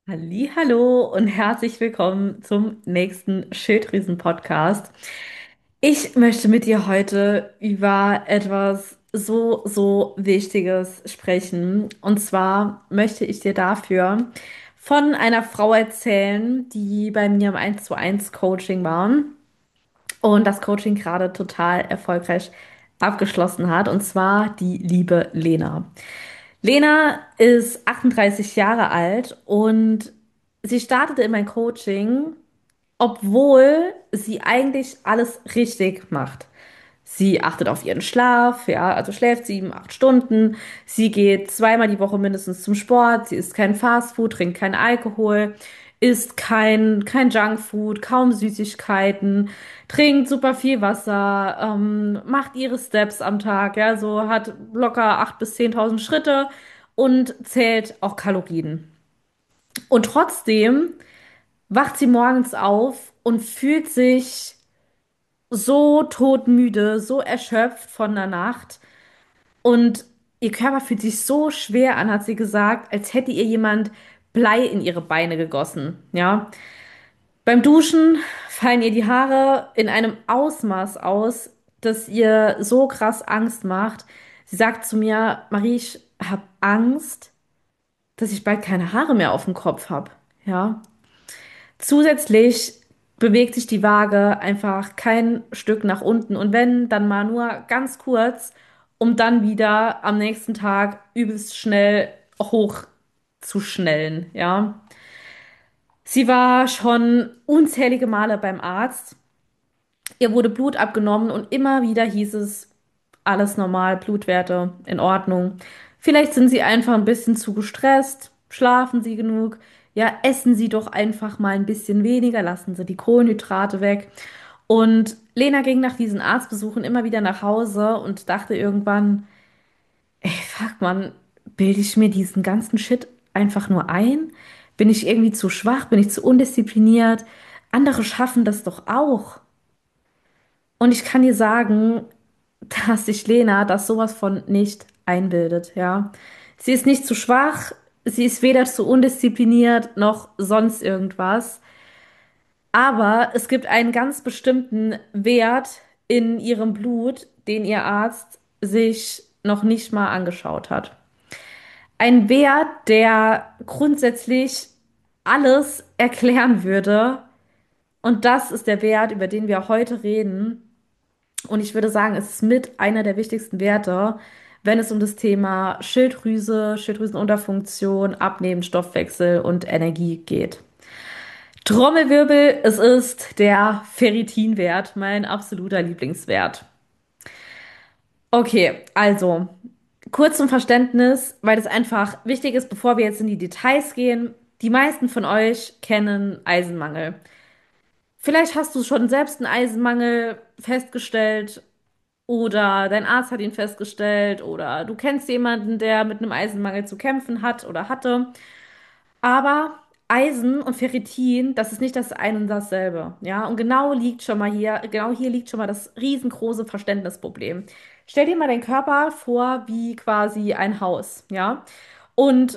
Hallo und herzlich willkommen zum nächsten Schilddrüsen-Podcast. Ich möchte mit dir heute über etwas so Wichtiges sprechen. Und zwar möchte ich dir dafür von einer Frau erzählen, die bei mir im 1:1 Coaching war und das Coaching gerade total erfolgreich abgeschlossen hat. Und zwar die liebe Lena. Lena ist 38 Jahre alt und sie startete in mein Coaching, obwohl sie eigentlich alles richtig macht. Sie achtet auf ihren Schlaf, ja, also schläft 7, 8 Stunden. Sie geht zweimal die Woche mindestens zum Sport. Sie isst kein Fastfood, trinkt kein Alkohol, isst kein Junkfood, kaum Süßigkeiten, trinkt super viel Wasser, macht ihre Steps am Tag, ja, so hat locker 8.000 bis 10.000 Schritte und zählt auch Kalorien. Und trotzdem wacht sie morgens auf und fühlt sich so todmüde, so erschöpft von der Nacht. Und ihr Körper fühlt sich so schwer an, hat sie gesagt, als hätte ihr jemand Blei in ihre Beine gegossen. Ja. Beim Duschen fallen ihr die Haare in einem Ausmaß aus, das ihr so krass Angst macht. Sie sagt zu mir, Marie, ich habe Angst, dass ich bald keine Haare mehr auf dem Kopf habe. Ja. Zusätzlich bewegt sich die Waage einfach kein Stück nach unten und wenn, dann mal nur ganz kurz, um dann wieder am nächsten Tag übelst schnell hoch zu schnellen, ja. Sie war schon unzählige Male beim Arzt. Ihr wurde Blut abgenommen und immer wieder hieß es, alles normal, Blutwerte in Ordnung. Vielleicht sind Sie einfach ein bisschen zu gestresst, schlafen Sie genug. Ja, essen Sie doch einfach mal ein bisschen weniger, lassen Sie die Kohlenhydrate weg. Und Lena ging nach diesen Arztbesuchen immer wieder nach Hause und dachte irgendwann, ey, fuck man, bilde ich mir diesen ganzen Shit einfach nur ein? Bin ich irgendwie zu schwach? Bin ich zu undiszipliniert? Andere schaffen das doch auch. Und ich kann dir sagen, dass sich Lena das sowas von nicht einbildet, ja. Sie ist nicht zu schwach, sie ist weder zu undiszipliniert noch sonst irgendwas. Aber es gibt einen ganz bestimmten Wert in ihrem Blut, den ihr Arzt sich noch nicht mal angeschaut hat. Ein Wert, der grundsätzlich alles erklären würde. Und das ist der Wert, über den wir heute reden. Und ich würde sagen, es ist mit einer der wichtigsten Werte, wenn es um das Thema Schilddrüse, Schilddrüsenunterfunktion, Abnehmen, Stoffwechsel und Energie geht. Trommelwirbel, es ist der Ferritinwert, mein absoluter Lieblingswert. Okay, also kurz zum Verständnis, weil das einfach wichtig ist, bevor wir jetzt in die Details gehen. Die meisten von euch kennen Eisenmangel. Vielleicht hast du schon selbst einen Eisenmangel festgestellt oder dein Arzt hat ihn festgestellt oder du kennst jemanden, der mit einem Eisenmangel zu kämpfen hat oder hatte. Aber Eisen und Ferritin, das ist nicht das ein und dasselbe, ja? Und genau hier liegt schon mal das riesengroße Verständnisproblem. Stell dir mal deinen Körper vor wie quasi ein Haus, ja? Und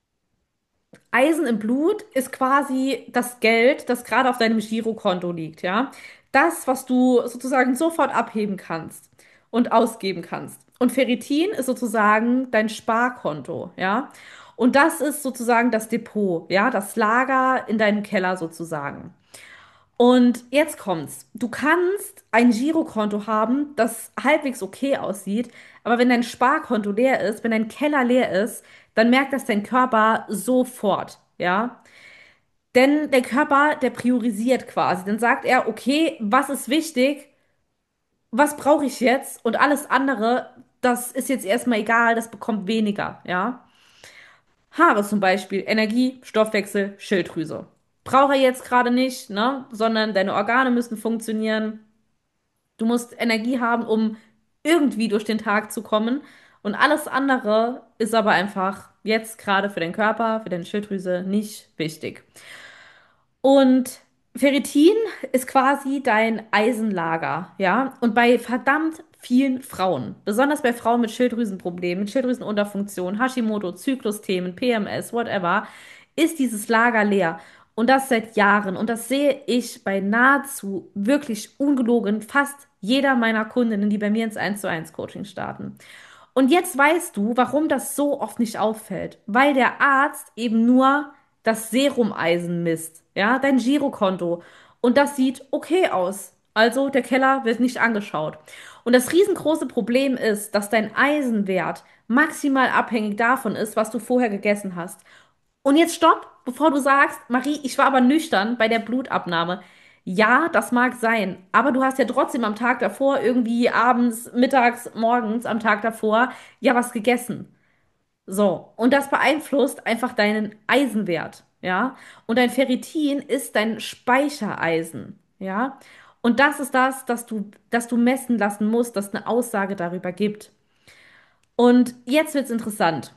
Eisen im Blut ist quasi das Geld, das gerade auf deinem Girokonto liegt, ja? Das, was du sozusagen sofort abheben kannst und ausgeben kannst. Und Ferritin ist sozusagen dein Sparkonto, ja? Und das ist sozusagen das Depot, ja? Das Lager in deinem Keller sozusagen. Und jetzt kommt's. Du kannst ein Girokonto haben, das halbwegs okay aussieht, aber wenn dein Sparkonto leer ist, wenn dein Keller leer ist, dann merkt das dein Körper sofort, ja? Denn der Körper, der priorisiert quasi. Dann sagt er, okay, was ist wichtig? Was brauche ich jetzt? Und alles andere, das ist jetzt erstmal egal, das bekommt weniger, ja? Haare zum Beispiel, Energie, Stoffwechsel, Schilddrüse. Brauche er jetzt gerade nicht, ne? Sondern deine Organe müssen funktionieren. Du musst Energie haben, um irgendwie durch den Tag zu kommen. Und alles andere ist aber einfach jetzt gerade für den Körper, für deine Schilddrüse nicht wichtig. Und Ferritin ist quasi dein Eisenlager, ja? Und bei verdammt vielen Frauen, besonders bei Frauen mit Schilddrüsenproblemen, mit Schilddrüsenunterfunktion, Hashimoto, Zyklusthemen, PMS, whatever, ist dieses Lager leer. Und das seit Jahren. Und das sehe ich bei nahezu wirklich ungelogen fast jeder meiner Kundinnen, die bei mir ins 1:1 Coaching starten. Und jetzt weißt du, warum das so oft nicht auffällt. Weil der Arzt eben nur das Serumeisen misst, ja, dein Girokonto. Und das sieht okay aus. Also der Keller wird nicht angeschaut. Und das riesengroße Problem ist, dass dein Eisenwert maximal abhängig davon ist, was du vorher gegessen hast. Und jetzt stopp, bevor du sagst, Marie, ich war aber nüchtern bei der Blutabnahme. Ja, das mag sein, aber du hast ja trotzdem am Tag davor, irgendwie abends, mittags, morgens am Tag davor, ja was gegessen. So, und das beeinflusst einfach deinen Eisenwert, ja? Und dein Ferritin ist dein Speichereisen, ja? Und das ist das, dass du messen lassen musst, das eine Aussage darüber gibt. Und jetzt wird's interessant.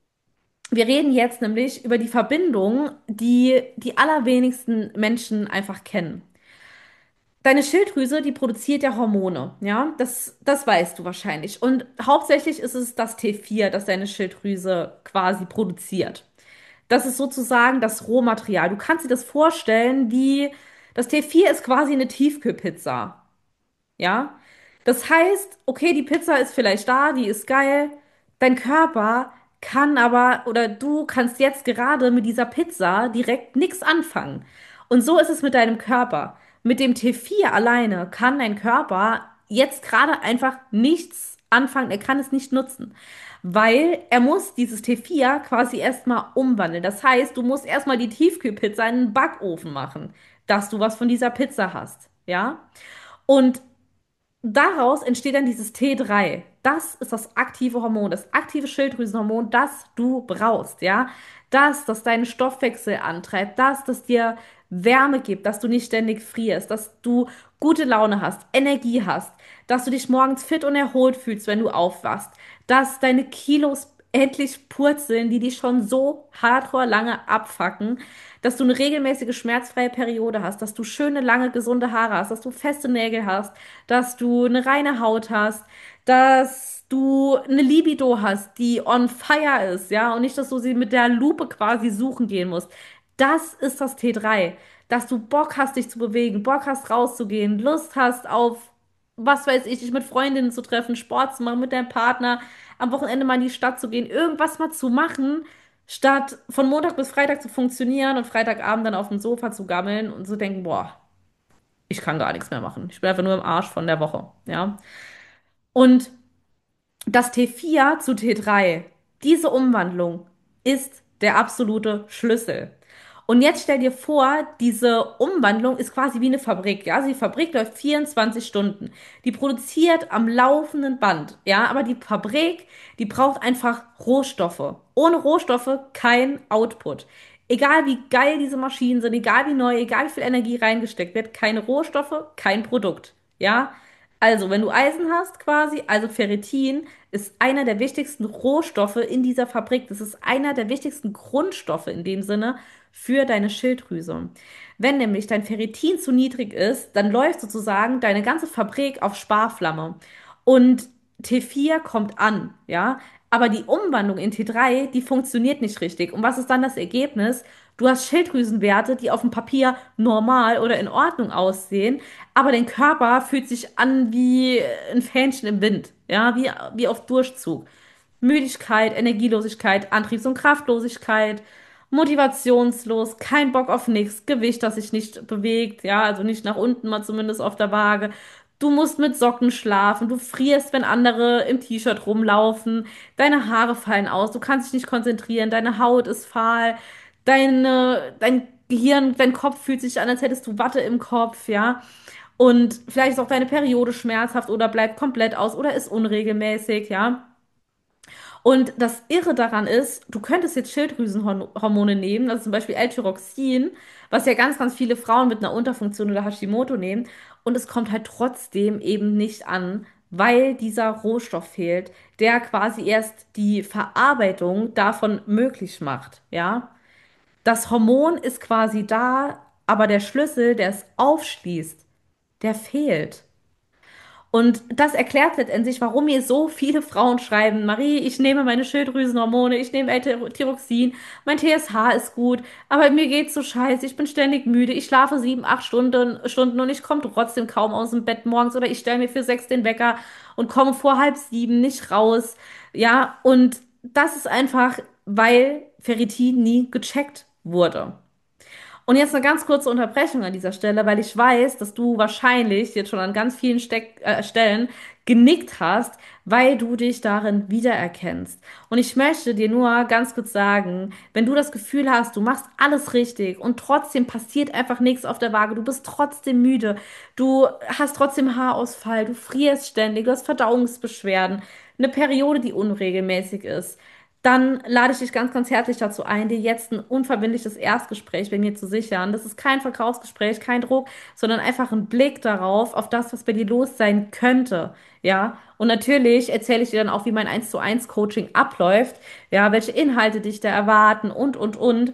Wir reden jetzt nämlich über die Verbindung, die die allerwenigsten Menschen einfach kennen. Deine Schilddrüse, die produziert ja Hormone, ja, das weißt du wahrscheinlich. Und hauptsächlich ist es das T4, das deine Schilddrüse quasi produziert. Das ist sozusagen das Rohmaterial. Du kannst dir das vorstellen, wie das T4 ist quasi eine Tiefkühlpizza. Ja? Das heißt, okay, die Pizza ist vielleicht da, die ist geil. Dein Körper kann aber, oder du kannst jetzt gerade mit dieser Pizza direkt nichts anfangen. Und so ist es mit deinem Körper. Mit dem T4 alleine kann dein Körper jetzt gerade einfach nichts anfangen, er kann es nicht nutzen. Weil er muss dieses T4 quasi erstmal umwandeln. Das heißt, du musst erstmal die Tiefkühlpizza in den Backofen machen, dass du was von dieser Pizza hast. Ja? Und daraus entsteht dann dieses T3. Das ist das aktive Hormon, das aktive Schilddrüsenhormon, das du brauchst, ja. Das deinen Stoffwechsel antreibt, das dir Wärme gibt, dass du nicht ständig frierst, dass du gute Laune hast, Energie hast, dass du dich morgens fit und erholt fühlst, wenn du aufwachst, dass deine Kilos endlich purzeln, die dich schon so hardcore lange abfacken, dass du eine regelmäßige schmerzfreie Periode hast, dass du schöne, lange, gesunde Haare hast, dass du feste Nägel hast, dass du eine reine Haut hast, dass du eine Libido hast, die on fire ist, ja, und nicht, dass du sie mit der Lupe quasi suchen gehen musst. Das ist das T3, dass du Bock hast, dich zu bewegen, Bock hast, rauszugehen, Lust hast auf, was weiß ich, dich mit Freundinnen zu treffen, Sport zu machen, mit deinem Partner, am Wochenende mal in die Stadt zu gehen, irgendwas mal zu machen, statt von Montag bis Freitag zu funktionieren und Freitagabend dann auf dem Sofa zu gammeln und zu denken, boah, ich kann gar nichts mehr machen. Ich bin einfach nur im Arsch von der Woche, ja. Und das T4 zu T3, diese Umwandlung ist der absolute Schlüssel. Und jetzt stell dir vor, diese Umwandlung ist quasi wie eine Fabrik, ja. Also die Fabrik läuft 24 Stunden. Die produziert am laufenden Band, ja. Aber die Fabrik, die braucht einfach Rohstoffe. Ohne Rohstoffe kein Output. Egal wie geil diese Maschinen sind, egal wie neu, egal wie viel Energie reingesteckt wird, keine Rohstoffe, kein Produkt, ja. Also, wenn du Eisen hast quasi, also Ferritin ist einer der wichtigsten Rohstoffe in dieser Fabrik. Das ist einer der wichtigsten Grundstoffe in dem Sinne für deine Schilddrüse. Wenn nämlich dein Ferritin zu niedrig ist, dann läuft sozusagen deine ganze Fabrik auf Sparflamme. Und T4 kommt an, ja. Aber die Umwandlung in T3, die funktioniert nicht richtig. Und was ist dann das Ergebnis? Du hast Schilddrüsenwerte, die auf dem Papier normal oder in Ordnung aussehen, aber dein Körper fühlt sich an wie ein Fähnchen im Wind, ja, wie auf Durchzug. Müdigkeit, Energielosigkeit, Antriebs- und Kraftlosigkeit, motivationslos, kein Bock auf nichts, Gewicht, das sich nicht bewegt, ja, also nicht nach unten, mal zumindest auf der Waage. Du musst mit Socken schlafen, du frierst, wenn andere im T-Shirt rumlaufen, deine Haare fallen aus, du kannst dich nicht konzentrieren, deine Haut ist fahl, dein Gehirn, dein Kopf fühlt sich an, als hättest du Watte im Kopf, ja. Und vielleicht ist auch deine Periode schmerzhaft oder bleibt komplett aus oder ist unregelmäßig, ja. Und das Irre daran ist, du könntest jetzt Schilddrüsenhormone nehmen, also zum Beispiel L-Tyroxin, was ja ganz, ganz viele Frauen mit einer Unterfunktion oder Hashimoto nehmen. Und es kommt halt trotzdem eben nicht an, weil dieser Rohstoff fehlt, der quasi erst die Verarbeitung davon möglich macht, ja. Das Hormon ist quasi da, aber der Schlüssel, der es aufschließt, der fehlt. Und das erklärt letztendlich, warum mir so viele Frauen schreiben, Marie, ich nehme meine Schilddrüsenhormone, ich nehme L-Tyroxin, mein TSH ist gut, aber mir geht's so scheiße, ich bin ständig müde, ich schlafe 7, 8 Stunden und ich komme trotzdem kaum aus dem Bett morgens oder ich stelle mir für 6 den Wecker und komme vor halb 7 nicht raus. Ja, und das ist einfach, weil Ferritin nie gecheckt wurde. Und jetzt eine ganz kurze Unterbrechung an dieser Stelle, weil ich weiß, dass du wahrscheinlich jetzt schon an ganz vielen Stellen genickt hast, weil du dich darin wiedererkennst. Und ich möchte dir nur ganz kurz sagen, wenn du das Gefühl hast, du machst alles richtig und trotzdem passiert einfach nichts auf der Waage, du bist trotzdem müde, du hast trotzdem Haarausfall, du frierst ständig, du hast Verdauungsbeschwerden, eine Periode, die unregelmäßig ist, dann lade ich dich ganz, ganz herzlich dazu ein, dir jetzt ein unverbindliches Erstgespräch bei mir zu sichern. Das ist kein Verkaufsgespräch, kein Druck, sondern einfach ein Blick darauf, auf das, was bei dir los sein könnte. Ja, und natürlich erzähle ich dir dann auch, wie mein 1:1 Coaching abläuft, ja, welche Inhalte dich da erwarten und.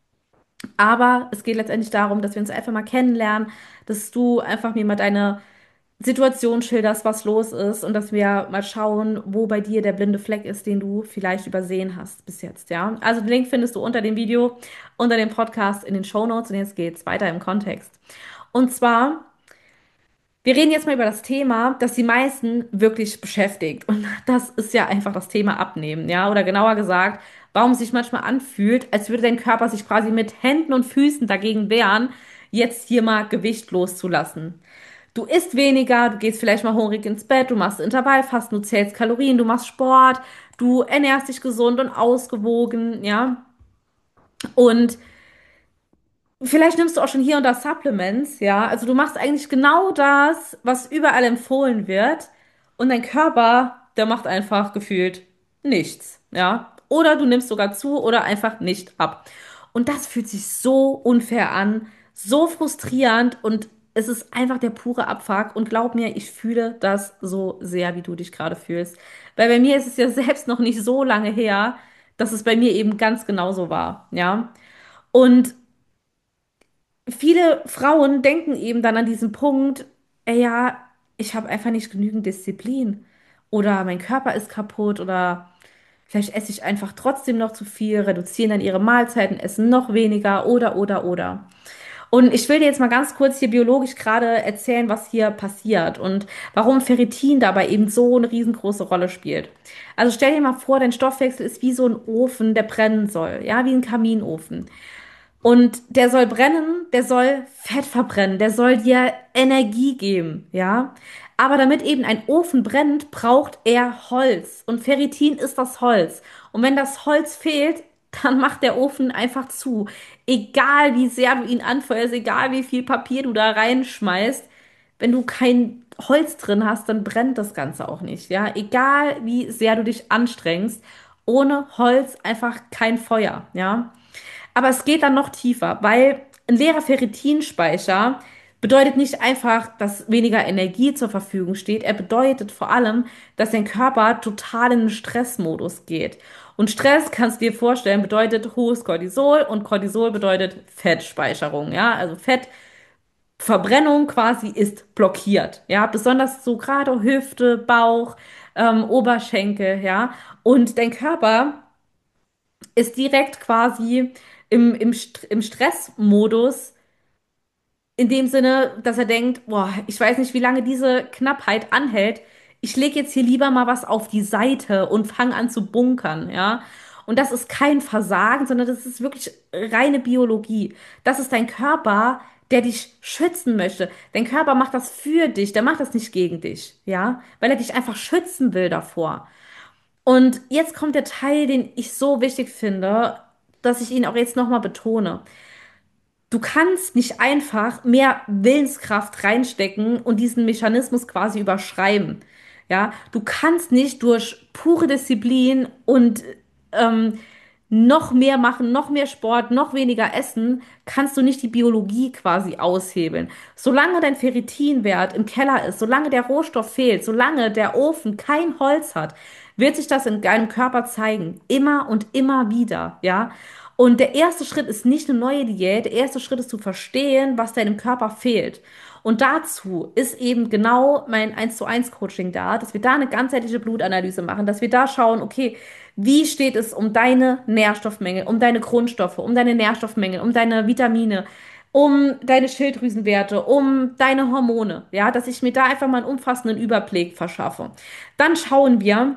Aber es geht letztendlich darum, dass wir uns einfach mal kennenlernen, dass du einfach mir mal deine Situation schilderst, was los ist und dass wir mal schauen, wo bei dir der blinde Fleck ist, den du vielleicht übersehen hast bis jetzt, ja? Also den Link findest du unter dem Video, unter dem Podcast in den Shownotes und jetzt geht's weiter im Kontext. Und zwar, wir reden jetzt mal über das Thema, das die meisten wirklich beschäftigt und das ist ja einfach das Thema Abnehmen, ja? Oder genauer gesagt, warum es sich manchmal anfühlt, als würde dein Körper sich quasi mit Händen und Füßen dagegen wehren, jetzt hier mal Gewicht loszulassen. Du isst weniger, du gehst vielleicht mal hungrig ins Bett, du machst Intervallfasten, du zählst Kalorien, du machst Sport, du ernährst dich gesund und ausgewogen, ja. Und vielleicht nimmst du auch schon hier und da Supplements, ja. Also du machst eigentlich genau das, was überall empfohlen wird. Und dein Körper, der macht einfach gefühlt nichts, ja. Oder du nimmst sogar zu oder einfach nicht ab. Und das fühlt sich so unfair an, so frustrierend und es ist einfach der pure Abfuck. Und glaub mir, ich fühle das so sehr, wie du dich gerade fühlst. Weil bei mir ist es ja selbst noch nicht so lange her, dass es bei mir eben ganz genauso war, ja. Und viele Frauen denken eben dann an diesen Punkt, ey, ja, ich habe einfach nicht genügend Disziplin oder mein Körper ist kaputt oder vielleicht esse ich einfach trotzdem noch zu viel, reduzieren dann ihre Mahlzeiten, essen noch weniger oder. Und ich will dir jetzt mal ganz kurz hier biologisch gerade erzählen, was hier passiert und warum Ferritin dabei eben so eine riesengroße Rolle spielt. Also stell dir mal vor, dein Stoffwechsel ist wie so ein Ofen, der brennen soll, ja, wie ein Kaminofen. Und der soll brennen, der soll Fett verbrennen, der soll dir Energie geben, ja. Aber damit eben ein Ofen brennt, braucht er Holz. Und Ferritin ist das Holz. Und wenn das Holz fehlt, dann macht der Ofen einfach zu. Egal wie sehr du ihn anfeuerst, egal wie viel Papier du da reinschmeißt, wenn du kein Holz drin hast, dann brennt das Ganze auch nicht, ja. Egal wie sehr du dich anstrengst, ohne Holz einfach kein Feuer, ja. Aber es geht dann noch tiefer, weil ein leerer Ferritinspeicher bedeutet nicht einfach, dass weniger Energie zur Verfügung steht. Er bedeutet vor allem, dass dein Körper total in den Stressmodus geht. Und Stress, kannst du dir vorstellen, bedeutet hohes Cortisol und Cortisol bedeutet Fettspeicherung. Ja, also Fettverbrennung quasi ist blockiert. Ja, besonders so gerade Hüfte, Bauch, Oberschenkel. Ja, und dein Körper ist direkt quasi im Stressmodus, in dem Sinne, dass er denkt, boah, ich weiß nicht, wie lange diese Knappheit anhält. Ich lege jetzt hier lieber mal was auf die Seite und fange an zu bunkern, ja. Und das ist kein Versagen, sondern das ist wirklich reine Biologie. Das ist dein Körper, der dich schützen möchte. Dein Körper macht das für dich, der macht das nicht gegen dich, ja, weil er dich einfach schützen will davor. Und jetzt kommt der Teil, den ich so wichtig finde, dass ich ihn auch jetzt nochmal betone. Du kannst nicht einfach mehr Willenskraft reinstecken und diesen Mechanismus quasi überschreiben. Ja, du kannst nicht durch pure Disziplin und ähm, noch mehr machen, noch mehr Sport, noch weniger essen, kannst du nicht die Biologie quasi aushebeln. Solange dein Ferritinwert im Keller ist, solange der Rohstoff fehlt, solange der Ofen kein Holz hat, wird sich das in deinem Körper zeigen. Immer und immer wieder, ja. Und der erste Schritt ist nicht eine neue Diät, der erste Schritt ist zu verstehen, was deinem Körper fehlt. Und dazu ist eben genau mein 1:1 Coaching da, dass wir da eine ganzheitliche Blutanalyse machen, dass wir da schauen, okay, wie steht es um deine Nährstoffmängel, um deine Grundstoffe, um deine Nährstoffmängel, um deine Vitamine, um deine Schilddrüsenwerte, um deine Hormone, ja, dass ich mir da einfach mal einen umfassenden Überblick verschaffe. Dann schauen wir,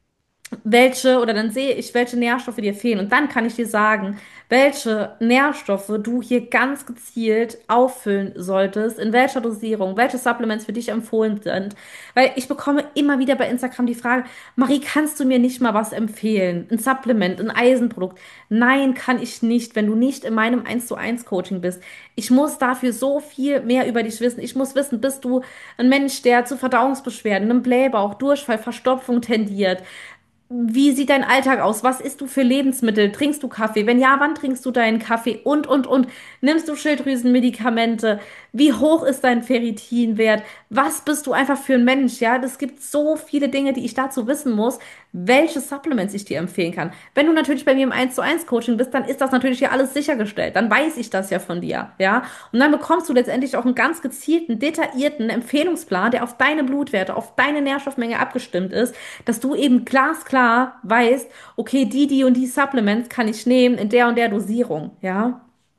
welche, oder dann sehe ich, welche Nährstoffe dir fehlen. Und dann kann ich dir sagen, welche Nährstoffe du hier ganz gezielt auffüllen solltest, in welcher Dosierung, welche Supplements für dich empfohlen sind. Weil ich bekomme immer wieder bei Instagram die Frage, Marie, kannst du mir nicht mal was empfehlen? Ein Supplement, ein Eisenprodukt? Nein, kann ich nicht, wenn du nicht in meinem 1:1 Coaching bist. Ich muss dafür so viel mehr über dich wissen. Ich muss wissen, bist du ein Mensch, der zu Verdauungsbeschwerden, einem Blähbauch, Durchfall, Verstopfung tendiert? Wie sieht dein Alltag aus? Was isst du für Lebensmittel? Trinkst du Kaffee? Wenn ja, wann trinkst du deinen Kaffee? Und. Nimmst du Schilddrüsenmedikamente? Wie hoch ist dein Ferritinwert? Was bist du einfach für ein Mensch? Ja, es gibt so viele Dinge, die ich dazu wissen muss, welche Supplements ich dir empfehlen kann. Wenn du natürlich bei mir im 1:1 Coaching bist, dann ist das natürlich ja alles sichergestellt. Dann weiß ich das ja von dir. Ja, und dann bekommst du letztendlich auch einen ganz gezielten, detaillierten Empfehlungsplan, der auf deine Blutwerte, auf deine Nährstoffmenge abgestimmt ist, dass du eben glasklar weißt, okay, die und die Supplements kann ich nehmen in der und der Dosierung, ja.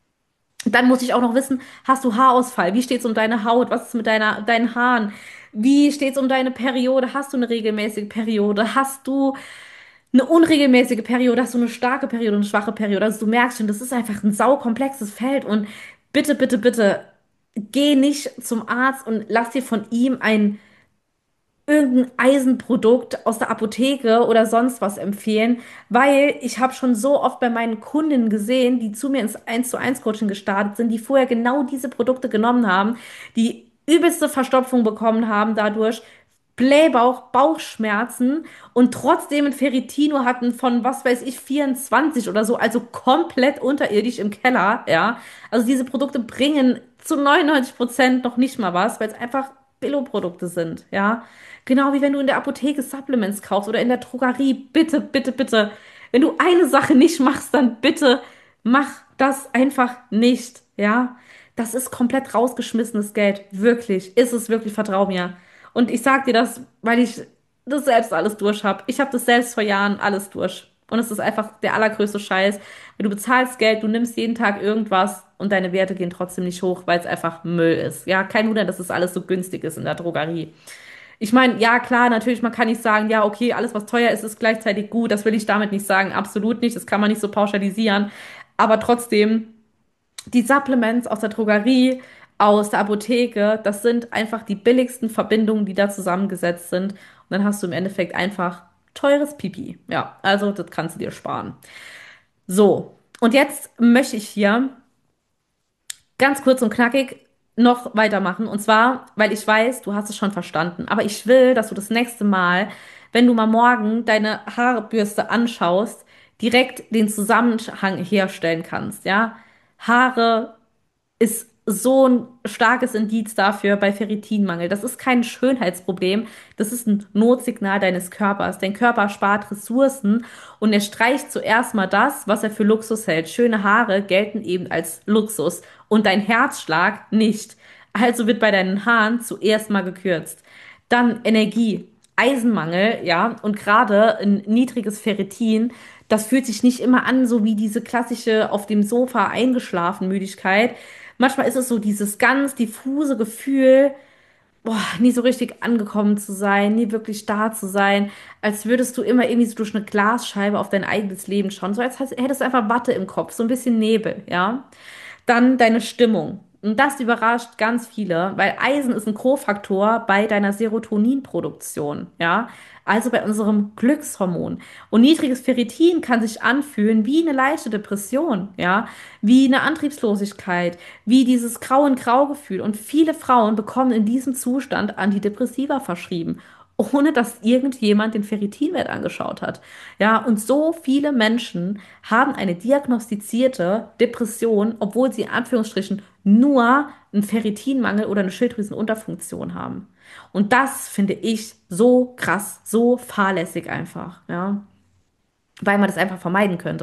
Dann muss ich auch noch wissen, hast du Haarausfall? Wie steht's um deine Haut? Was ist mit deinen Haaren? Wie steht's um deine Periode? Hast du eine regelmäßige Periode? Hast du eine unregelmäßige Periode? Hast du eine starke Periode, eine schwache Periode? Also du merkst schon, das ist einfach ein saukomplexes Feld und bitte, bitte, bitte, geh nicht zum Arzt und lass dir von ihm ein irgendein Eisenprodukt aus der Apotheke oder sonst was empfehlen, weil ich habe schon so oft bei meinen Kundinnen gesehen, die zu mir ins 1:1 Coaching gestartet sind, die vorher genau diese Produkte genommen haben, die übelste Verstopfung bekommen haben dadurch, Blähbauch, Bauchschmerzen und trotzdem ein Ferritino hatten von, was weiß ich, 24 oder so, also komplett unterirdisch im Keller, ja. Also diese Produkte bringen zu 99% noch nicht mal was, weil es einfach Billo-Produkte sind, ja. Genau wie wenn du in der Apotheke Supplements kaufst oder in der Drogerie. Bitte, bitte, bitte. Wenn du eine Sache nicht machst, dann bitte mach das einfach nicht, ja. Das ist komplett rausgeschmissenes Geld. Wirklich. Ist es wirklich, vertrau mir. Und ich sag dir das, weil ich das selbst alles durch habe. Ich habe das selbst vor Jahren alles durch. Und es ist einfach der allergrößte Scheiß. Wenn du bezahlst Geld, du nimmst jeden Tag irgendwas und deine Werte gehen trotzdem nicht hoch, weil es einfach Müll ist. Ja, kein Wunder, dass es alles so günstig ist in der Drogerie. Ich meine, ja, klar, natürlich, man kann nicht sagen, ja, okay, alles, was teuer ist, ist gleichzeitig gut. Das will ich damit nicht sagen. Absolut nicht. Das kann man nicht so pauschalisieren. Aber trotzdem, die Supplements aus der Drogerie, aus der Apotheke, das sind einfach die billigsten Verbindungen, die da zusammengesetzt sind. Und dann hast du im Endeffekt einfach teures Pipi. Ja, also das kannst du dir sparen. So, und jetzt möchte ich hier ganz kurz und knackig noch weitermachen. Und zwar, weil ich weiß, du hast es schon verstanden. Aber ich will, dass du das nächste Mal, wenn du mal morgen deine Haarbürste anschaust, direkt den Zusammenhang herstellen kannst. Ja, Haare ist so ein starkes Indiz dafür bei Ferritinmangel. Das ist kein Schönheitsproblem, das ist ein Notsignal deines Körpers. Dein Körper spart Ressourcen und er streicht zuerst mal das, was er für Luxus hält. Schöne Haare gelten eben als Luxus und dein Herzschlag nicht. Also wird bei deinen Haaren zuerst mal gekürzt. Dann Energie. Eisenmangel, ja, und gerade ein niedriges Ferritin, das fühlt sich nicht immer an, so wie diese klassische auf dem Sofa eingeschlafen Müdigkeit. Manchmal ist es so dieses ganz diffuse Gefühl, boah, nie so richtig angekommen zu sein, nie wirklich da zu sein, als würdest du immer irgendwie so durch eine Glasscheibe auf dein eigenes Leben schauen, so als hättest du einfach Watte im Kopf, so ein bisschen Nebel, ja. Dann deine Stimmung. Und das überrascht ganz viele, weil Eisen ist ein Kofaktor bei deiner Serotoninproduktion, ja, also bei unserem Glückshormon. Und niedriges Ferritin kann sich anfühlen wie eine leichte Depression, ja, wie eine Antriebslosigkeit, wie dieses Grau-in-Grau-Gefühl. Und viele Frauen bekommen in diesem Zustand Antidepressiva verschrieben, ohne dass irgendjemand den Ferritinwert angeschaut hat. Ja, und so viele Menschen haben eine diagnostizierte Depression, obwohl sie in Anführungsstrichen nur einen Ferritinmangel oder eine Schilddrüsenunterfunktion haben. Und das finde ich so krass, so fahrlässig einfach, ja, weil man das einfach vermeiden könnte.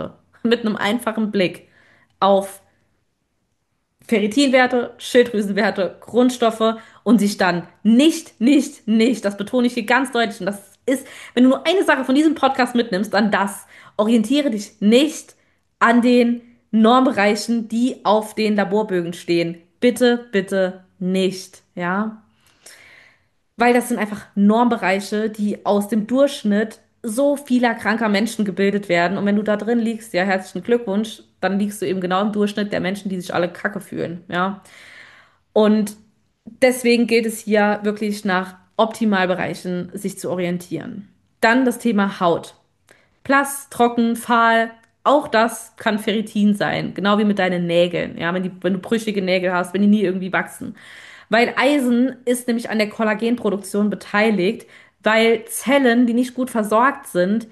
mit einem einfachen Blick auf Ferritinwerte, Schilddrüsenwerte, Grundstoffe und sich dann nicht, das betone ich hier ganz deutlich, und das ist, wenn du nur eine Sache von diesem Podcast mitnimmst, dann das, orientiere dich nicht an den Normbereichen, die auf den Laborbögen stehen. Bitte, bitte nicht, ja? Weil das sind einfach Normbereiche, die aus dem Durchschnitt so vieler kranker Menschen gebildet werden. Und wenn du da drin liegst, ja, herzlichen Glückwunsch, dann liegst du eben genau im Durchschnitt der Menschen, die sich alle kacke fühlen, ja. Und deswegen gilt es hier wirklich nach Optimalbereichen sich zu orientieren. Dann das Thema Haut. Blass, trocken, fahl, auch das kann Ferritin sein, genau wie mit deinen Nägeln, ja, wenn du brüchige Nägel hast, wenn die nie irgendwie wachsen. Weil Eisen ist nämlich an der Kollagenproduktion beteiligt, weil Zellen, die nicht gut versorgt sind,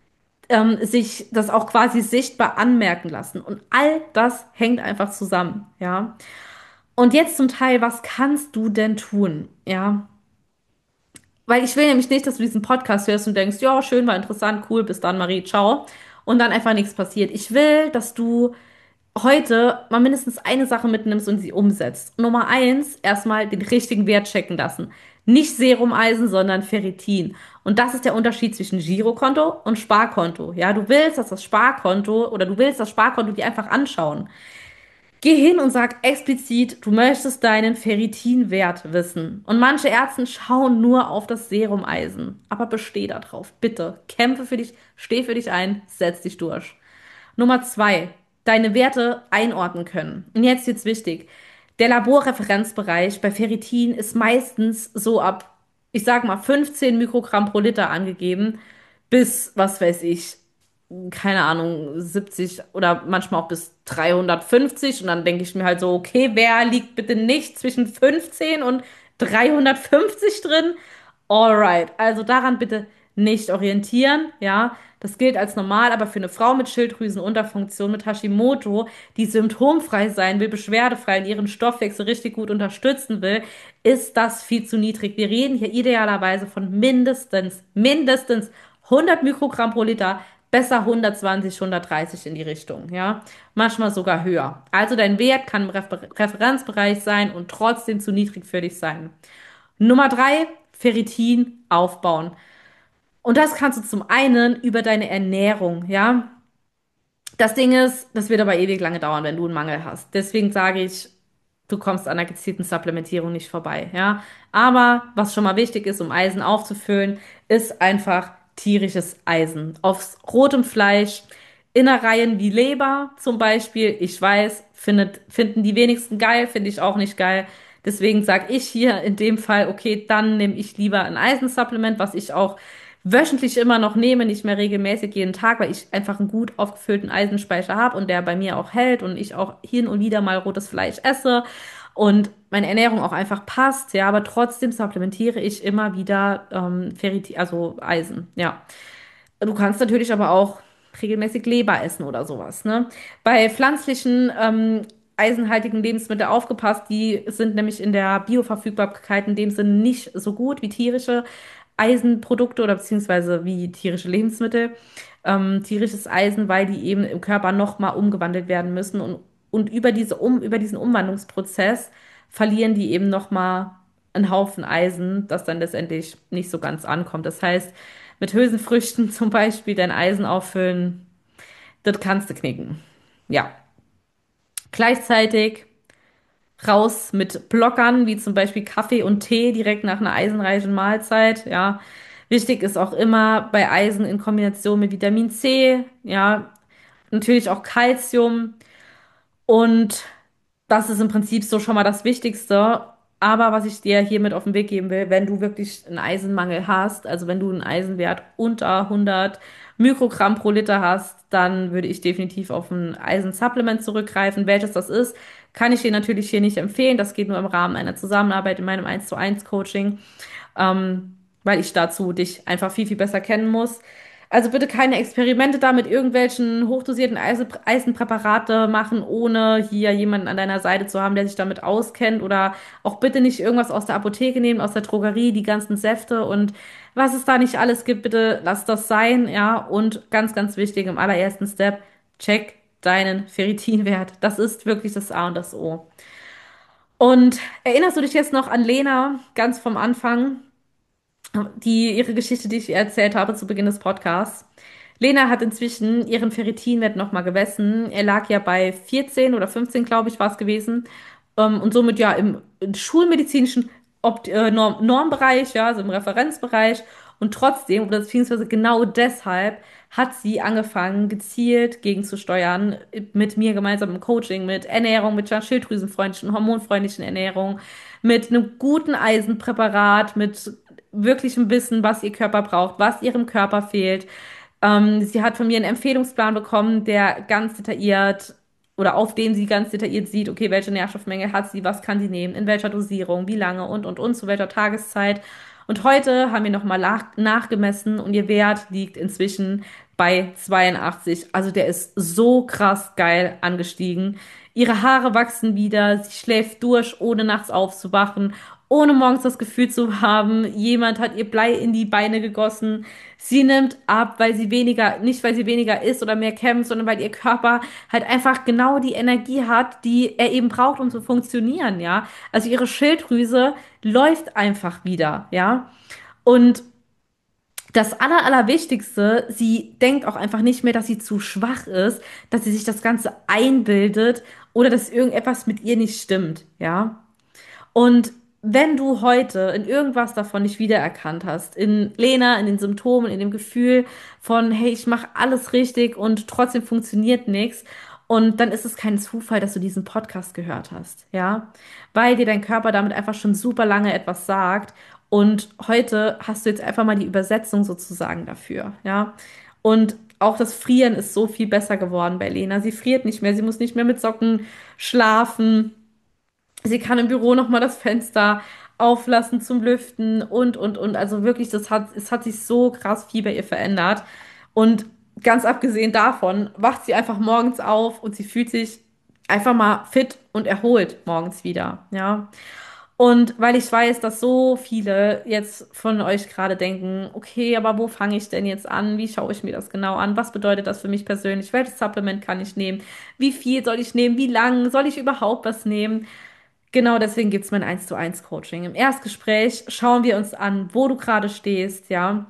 sich das auch quasi sichtbar anmerken lassen. Und all das hängt einfach zusammen, ja. Und jetzt zum Teil, was kannst du denn tun? Ja, weil ich will nämlich nicht, dass du diesen Podcast hörst und denkst, ja, schön, war interessant, cool, bis dann, Marie, ciao. Und dann einfach nichts passiert. Ich will, dass du heute mal mindestens eine Sache mitnimmst und sie umsetzt. Nummer eins, erstmal den richtigen Wert checken lassen. Nicht Serumeisen, sondern Ferritin. Und das ist der Unterschied zwischen Girokonto und Sparkonto. Ja, du willst, dass das Sparkonto oder du willst das Sparkonto dir einfach anschauen. Geh hin und sag explizit, du möchtest deinen Ferritinwert wissen. Und manche Ärzte schauen nur auf das Serumeisen. Aber besteh da drauf. Bitte. Kämpfe für dich, steh für dich ein, setz dich durch. Nummer zwei, deine Werte einordnen können. Und jetzt wichtig. Der Laborreferenzbereich bei Ferritin ist meistens so ab, ich sag mal, 15 Mikrogramm pro Liter angegeben, bis, was weiß ich, keine Ahnung, 70 oder manchmal auch bis 350. Und dann denke ich mir halt so, okay, wer liegt bitte nicht zwischen 15 und 350 drin? Alright, also daran bitte nicht orientieren, ja. Das gilt als normal, aber für eine Frau mit Schilddrüsenunterfunktion, mit Hashimoto, die symptomfrei sein will, beschwerdefrei in ihren Stoffwechsel richtig gut unterstützen will, ist das viel zu niedrig. Wir reden hier idealerweise von mindestens 100 Mikrogramm pro Liter, besser 120, 130 in die Richtung, ja. Manchmal sogar höher. Also dein Wert kann im Referenzbereich sein und trotzdem zu niedrig für dich sein. Nummer drei, Ferritin aufbauen. Und das kannst du zum einen über deine Ernährung, ja. Das Ding ist, das wird aber ewig lange dauern, wenn du einen Mangel hast. Deswegen sage ich, du kommst an einer gezielten Supplementierung nicht vorbei, ja. Aber was schon mal wichtig ist, um Eisen aufzufüllen, ist einfach tierisches Eisen. Auf rotem Fleisch, Innereien wie Leber zum Beispiel, ich weiß, finden die wenigsten geil, finde ich auch nicht geil. Deswegen sage ich hier in dem Fall, okay, dann nehme ich lieber ein Eisensupplement, was ich auch wöchentlich immer noch nehme, nicht mehr regelmäßig jeden Tag, weil ich einfach einen gut aufgefüllten Eisenspeicher habe und der bei mir auch hält und ich auch hin und wieder mal rotes Fleisch esse und meine Ernährung auch einfach passt, ja, aber trotzdem supplementiere ich immer wieder Ferritin, also Eisen, ja. Du kannst natürlich aber auch regelmäßig Leber essen oder sowas, ne? Bei pflanzlichen eisenhaltigen Lebensmitteln aufgepasst, die sind nämlich in der Bioverfügbarkeit in dem Sinne nicht so gut wie tierische Eisenprodukte oder beziehungsweise wie tierische Lebensmittel. Tierisches Eisen, weil die eben im Körper nochmal umgewandelt werden müssen und über diesen Umwandlungsprozess verlieren die eben nochmal einen Haufen Eisen, das dann letztendlich nicht so ganz ankommt. Das heißt, mit Hülsenfrüchten zum Beispiel dein Eisen auffüllen, das kannst du knicken. Ja. Gleichzeitig raus mit Blockern, wie zum Beispiel Kaffee und Tee direkt nach einer eisenreichen Mahlzeit. Ja, wichtig ist auch immer bei Eisen in Kombination mit Vitamin C. Ja, natürlich auch Calcium. Und das ist im Prinzip so schon mal das Wichtigste. Aber was ich dir hiermit auf den Weg geben will, wenn du wirklich einen Eisenmangel hast, also wenn du einen Eisenwert unter 100 Mikrogramm pro Liter hast, dann würde ich definitiv auf ein Eisensupplement zurückgreifen. Welches das ist, kann ich dir natürlich hier nicht empfehlen. Das geht nur im Rahmen einer Zusammenarbeit in meinem 1:1 Coaching, weil ich dazu dich einfach viel besser kennen muss. Also bitte keine Experimente da mit irgendwelchen hochdosierten Eisenpräparate machen, ohne hier jemanden an deiner Seite zu haben, der sich damit auskennt. Oder auch bitte nicht irgendwas aus der Apotheke nehmen, aus der Drogerie, die ganzen Säfte und was es da nicht alles gibt, bitte lass das sein, ja. Und ganz wichtig im allerersten Step, check deinen Ferritinwert. Das ist wirklich das A und das O. Und erinnerst du dich jetzt noch an Lena ganz vom Anfang? Ihre Geschichte, die ich ihr erzählt habe zu Beginn des Podcasts. Lena hat inzwischen ihren Ferritinwert nochmal gemessen. Er lag ja bei 14 oder 15, glaube ich, war es gewesen. Und somit ja im schulmedizinischen Normbereich, ja, also im Referenzbereich. Und trotzdem, oder beziehungsweise genau deshalb, hat sie angefangen, gezielt gegenzusteuern, mit mir gemeinsam im Coaching, mit Ernährung, mit schilddrüsenfreundlichen, hormonfreundlichen Ernährung, mit einem guten Eisenpräparat, mit wirklichem Wissen, was ihr Körper braucht, was ihrem Körper fehlt. Sie hat von mir einen Empfehlungsplan bekommen, der ganz detailliert oder auf dem sie ganz detailliert sieht, okay, welche Nährstoffmenge hat sie, was kann sie nehmen, in welcher Dosierung, wie lange und, zu welcher Tageszeit. Und heute haben wir nochmal nachgemessen und ihr Wert liegt inzwischen bei 82. Also der ist so krass geil angestiegen. Ihre Haare wachsen wieder, sie schläft durch, ohne nachts aufzuwachen, ohne morgens das Gefühl zu haben, jemand hat ihr Blei in die Beine gegossen. Sie nimmt ab, weil sie weniger, nicht weil sie weniger isst oder mehr kämpft, sondern weil ihr Körper halt einfach genau die Energie hat, die er eben braucht, um zu funktionieren, ja. Also ihre Schilddrüse läuft einfach wieder, ja. Und das Allerwichtigste, sie denkt auch einfach nicht mehr, dass sie zu schwach ist, dass sie sich das Ganze einbildet oder dass irgendetwas mit ihr nicht stimmt, ja. Und wenn du heute in irgendwas davon nicht wiedererkannt hast, in Lena, in den Symptomen, in dem Gefühl von, hey, ich mache alles richtig und trotzdem funktioniert nichts, und dann ist es kein Zufall, dass du diesen Podcast gehört hast, ja, weil dir dein Körper damit einfach schon super lange etwas sagt und heute hast du jetzt einfach mal die Übersetzung sozusagen dafür, ja. Und auch das Frieren ist so viel besser geworden bei Lena. Sie friert nicht mehr, sie muss nicht mehr mit Socken schlafen. Sie kann im Büro noch mal das Fenster auflassen zum Lüften und. Also wirklich, es hat sich so krass viel bei ihr verändert. Und ganz abgesehen davon, wacht sie einfach morgens auf und sie fühlt sich einfach mal fit und erholt morgens wieder, ja. Und weil ich weiß, dass so viele jetzt von euch gerade denken, okay, aber wo fange ich denn jetzt an? Wie schaue ich mir das genau an? Was bedeutet das für mich persönlich? Welches Supplement kann ich nehmen? Wie viel soll ich nehmen? Wie lang soll ich überhaupt was nehmen? Genau deswegen gibt es mein 1:1 Coaching. Im Erstgespräch schauen wir uns an, wo du gerade stehst, ja.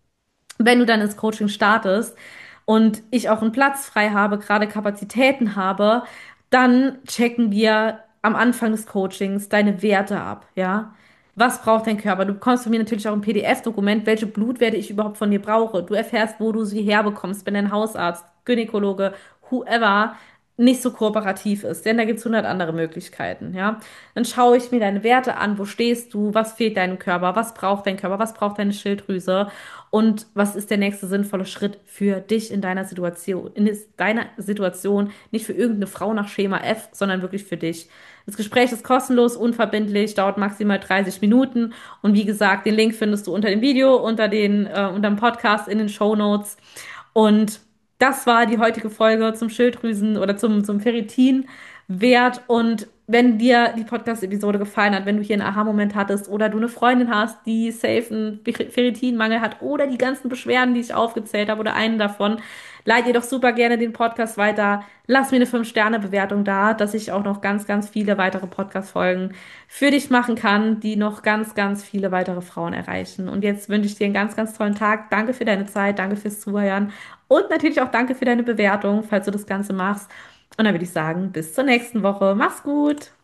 Wenn du dann ins Coaching startest und ich auch einen Platz frei habe, gerade Kapazitäten habe, dann checken wir am Anfang des Coachings deine Werte ab, ja. Was braucht dein Körper? Du bekommst von mir natürlich auch ein PDF-Dokument, welche Blutwerte ich überhaupt von dir brauche. Du erfährst, wo du sie herbekommst, wenn dein Hausarzt, Gynäkologe, whoever nicht so kooperativ ist, denn da gibt es 100 andere Möglichkeiten, ja. Dann schaue ich mir deine Werte an, wo stehst du, was fehlt deinem Körper, was braucht dein Körper, was braucht deine Schilddrüse und was ist der nächste sinnvolle Schritt für dich in deiner Situation, nicht für irgendeine Frau nach Schema F, sondern wirklich für dich. Das Gespräch ist kostenlos, unverbindlich, dauert maximal 30 Minuten und wie gesagt, den Link findest du unter dem Video, unter dem Podcast in den Shownotes. Und das war die heutige Folge zum Schilddrüsen- oder zum Ferritinwert. Und wenn dir die Podcast-Episode gefallen hat, wenn du hier einen Aha-Moment hattest oder du eine Freundin hast, die safe einen Ferritinmangel hat oder die ganzen Beschwerden, die ich aufgezählt habe oder einen davon, leite ihr doch super gerne den Podcast weiter. Lass mir eine 5-Sterne-Bewertung da, dass ich auch noch ganz viele weitere Podcast-Folgen für dich machen kann, die noch ganz viele weitere Frauen erreichen. Und jetzt wünsche ich dir einen ganz tollen Tag. Danke für deine Zeit, danke fürs Zuhören und natürlich auch danke für deine Bewertung, falls du das Ganze machst. Und dann würde ich sagen, bis zur nächsten Woche. Mach's gut!